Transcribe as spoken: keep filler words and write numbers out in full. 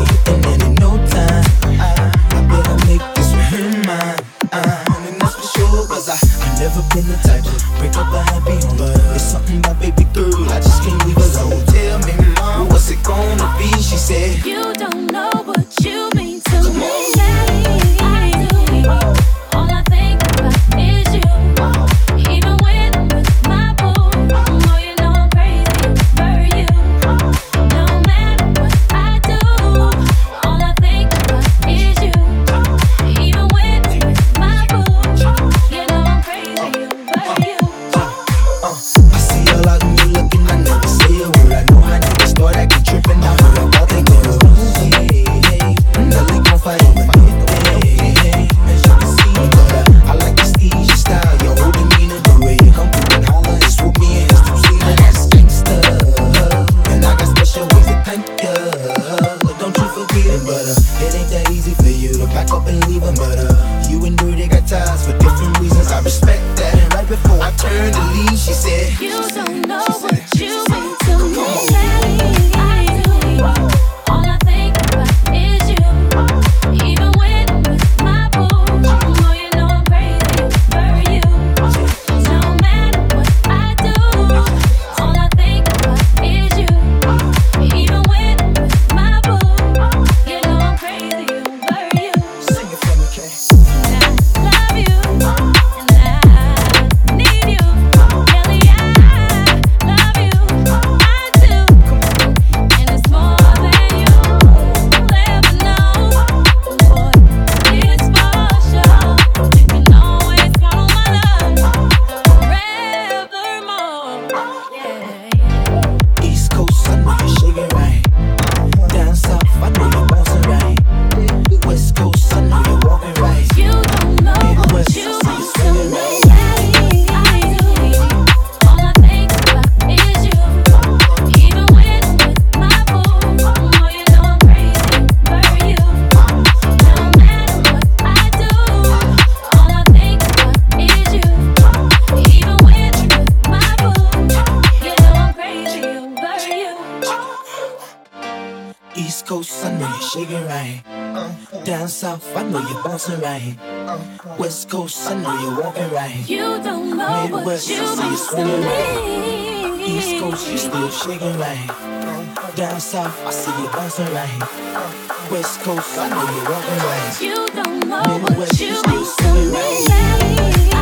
and then in no time, I, I better make this with him mine. Uh, and that's for sure, cause I, I never been the type to break up a happy home. But it's something about baby girl, I just can't leave alone. Tell me, mom, what's it gonna be? She said, you don't know what you mean to come me. on. I do. All I think about is you. Even when I'm with my boo, oh, you know I'm crazy for you. No matter what I do, all I think about is you. Even when I'm with my boo, you know I'm crazy for you. Uh, I see a lot when you looking, I never say a word. I know I never start acting tripping. I heard about they go to hey, hey, Nelly gon' fight over anything, hey, as you can see. But uh, I like the steez, your style, your whole demeanor, the way you come through and holler and swoop me in his two-seater. That's gangsta, and I got special ways to thank ya. Don't you forget it, but uh, it ain't that easy for you to back up and leave 'em. But uh, you and Dirty got ties for different reasons. I respect that. And right before I turned to leave, she said, You don't know she what said, you mean to me. come on. I do. All I think about is you. Even when I'm with my boo, oh, you know I'm crazy for you. No matter what I do, all I think about is you. Even when I'm with my boo, you know I'm crazy for you. Sing it for me, Kay. And I love you, and I need you. Kelly, I love you, I do. And it's more than you'll ever know. Boy, it's for sure. You can always count on my love forevermore. Yeah. East Coast, I know you shake it right. Down south, I know you bouncing right. West Coast, I know you walking right. You don't know what Midwest, you I see mean you to swinging me. right. I do. All I think about is you. Even when I'm with my boo, oh, you know I'm crazy for you. No matter what I do, all I think about is you. Even when I'm with my boo, you know I'm crazy for you. East Coast, I know you shaking right. Down south, I know you bouncing right. West Coast, I know you walking right. You don't know what Midwest, you I see you mean swinging to right. me. East Coast, you still shaking right. Down south, I see you bouncing right. West Coast, I know you walking right. You don't know what Midwest, you you still mean swinging to right. me.